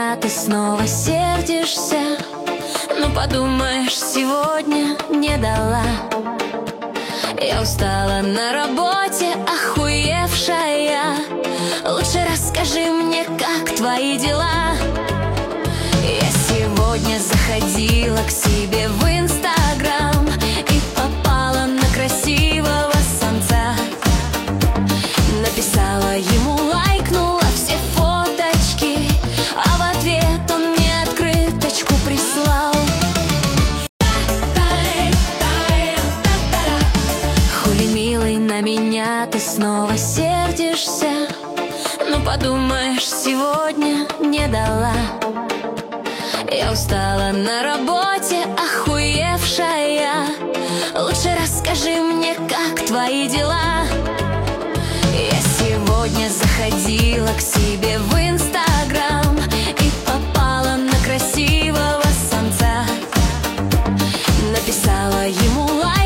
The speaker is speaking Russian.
меня ты снова сердишься. Ну подумаешь, сегодня не дала. Я устала на работе, охуевшая. Лучше расскажи мне, как твои дела. Я сегодня заходила к себе в Инстаграм и попала на красивого самца. Написала ему, лайкнула все фоточки, а в ответ он мне открыточку прислал. Хули, милый, на меня ты снова сердишься. Ну подумаешь, сегодня не дала. Я устала на работе, охуевшая. Лучше расскажи мне, как твои дела. Я сегодня заходила к себе в Инстаграм и попала на красивого самца. Написала ему лайк.